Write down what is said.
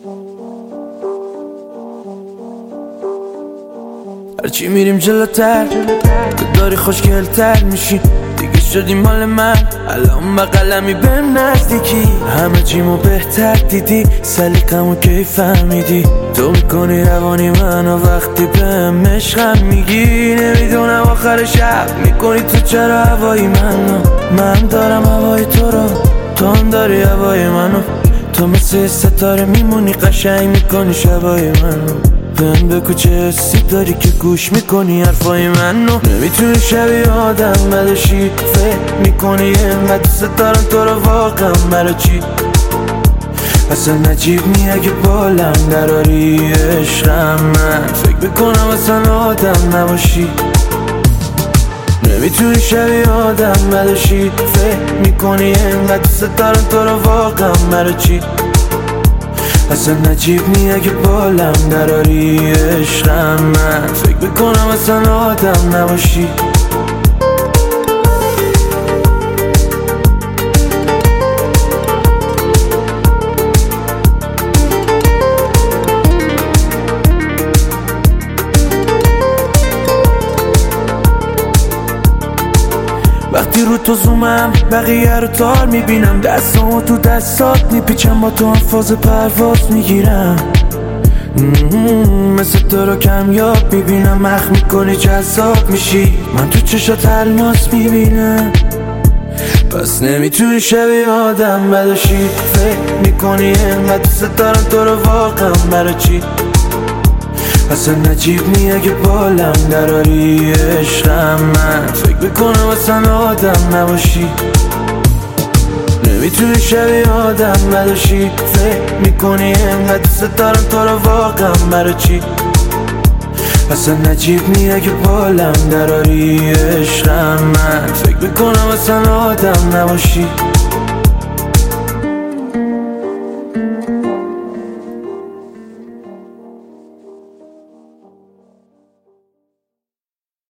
هرچی میریم جلوتر تو داری خوشگلتر میشی، دیگه شدی مال من، الان بغلمی بهم نزدیکی، همه چیمو بهتر دیدی، سلیقمو کی فهمیدی، تو میکنی روانی منو وقتی بهم عشقم میگی، نمیدونم آخر شب میکنی تو چرا هوای منو، من دارم هوای تو رو، تو هم داری هوای منو، تو مثل ستاره میمونی قشنگ میکنی شبای منو، بهم بگو چه حسی داری که گوش میکنی حرفای منو، نمیتونی شبیه آدم بدشی، فکر میکنی اینقدر دوست دارم تو رو واقعا برای چی، اصلا نجیب نی اگه بالم دراری عشقم، من فکر میکنم اصلا آدم نباشی، نمیتونی شبیه آدم بدشی، فکر میکنی اینقدر دوست دارم تو رو واقعا برای چی، اصلا نجیب نی اگه بالم دراری عشقم، من فکر میکنم اصلا آدم نباشی. وقتی رو تو زومم بقیه رو تار میبینم، دستامو تو دستات میپیچم، با تو هم فاز پرواز میگیرم، مثل تو رو کمیاب میبینم، مخ میکنی جذاب میشی، من تو چشات الماس میبینم، پس نمیتونی شبیه آدم بدشی، فکر میکنی اینقدر دوست دارم تو رو واقعا برای چی، اصلا نجیب نی اگه بالم دراری عشقم، من فکر میکنم اصلا آدم نباشی، نمیتونی شبیه آدم بدشی، فکر میکنی اینقدر دوست دارم تو رو واقعا برای چی، اصلا نجیب نی اگه بالم دراری عشقم، من فکر میکنم اصلا آدم نباشی.